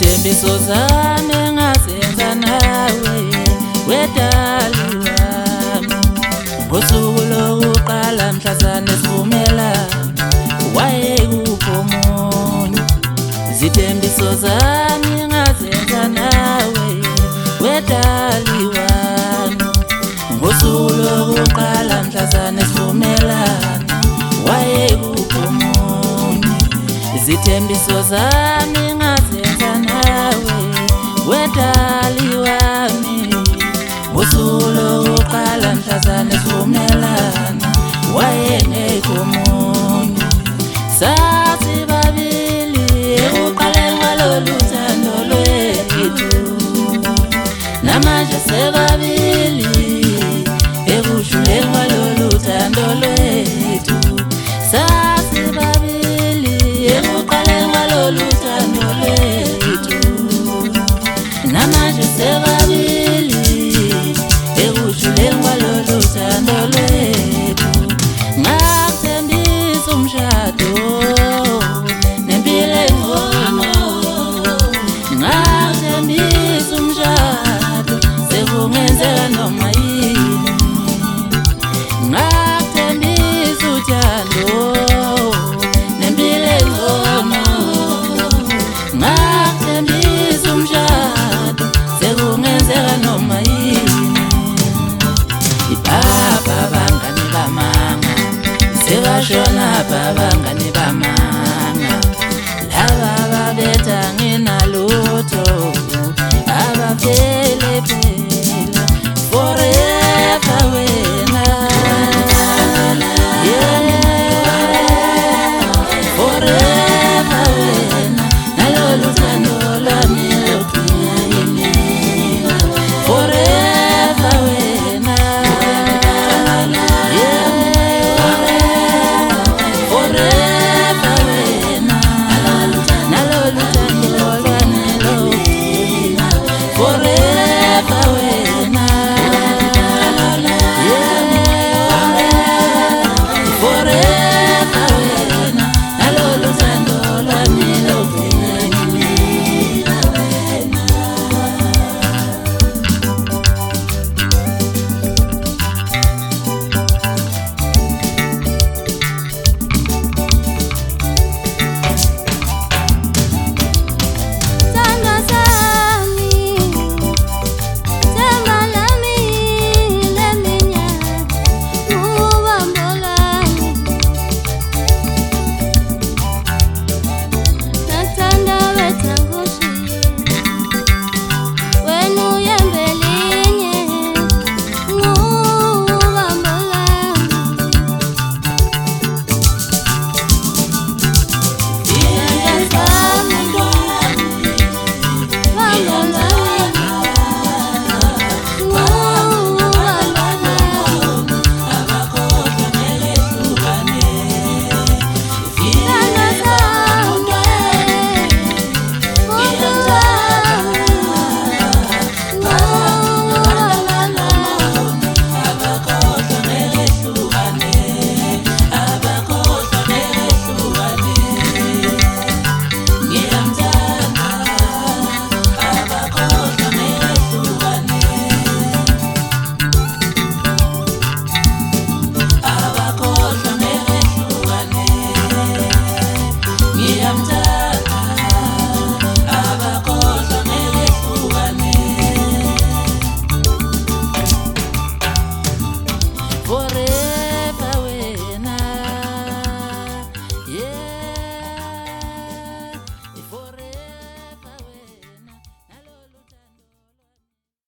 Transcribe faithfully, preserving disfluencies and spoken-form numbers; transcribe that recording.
Izithembiso zami engazenza nawe wedali wami, ngosuku lokuqala mhlazane sivumelana wayekuphi omunye. Izithembiso zami engazenza nawe wedali wami, ngosuku lokuqala mhlazane sivumelana wayekuphi omunye. Izithembiso zami engazenza nawe wedali wami, ngosuku lokuqala mhlazane sivumelana wayengekho omunye. Sathi babili ekuqaleni kwalolu thando lwethu, namanje sebabili ekushuleni kwalolu thando lwethu. Sathi babili ekuqaleni kwalolu thando lwethu, namanje sebabili ekushuleni kwalolu thando lwethu. Ngakuthembisa umshado nempilo engcono, ngakuthembisa umshado sekungenzeka noma yini. Ngakuthembisa uthando nempilo engcono, ngakuthembisa umshado sekungenzeka noma yini. Ibaba bangani bamanga sebashona babangani bamanga, laba babetha nginalutho abafele phela forever wena. Yeah, forever wena nalolu thando lwami lugcina yini. Forever wena, yeah, forever wena nalolu thando lwami lugcina. Forever wena, yeah, forever wena nalolu thando lwami lugcina yini. Thando sami, themba lami leminya, ubambo lami. Nathanda wetha ngushiye, wena uyembelinye, ubambo lami. Forever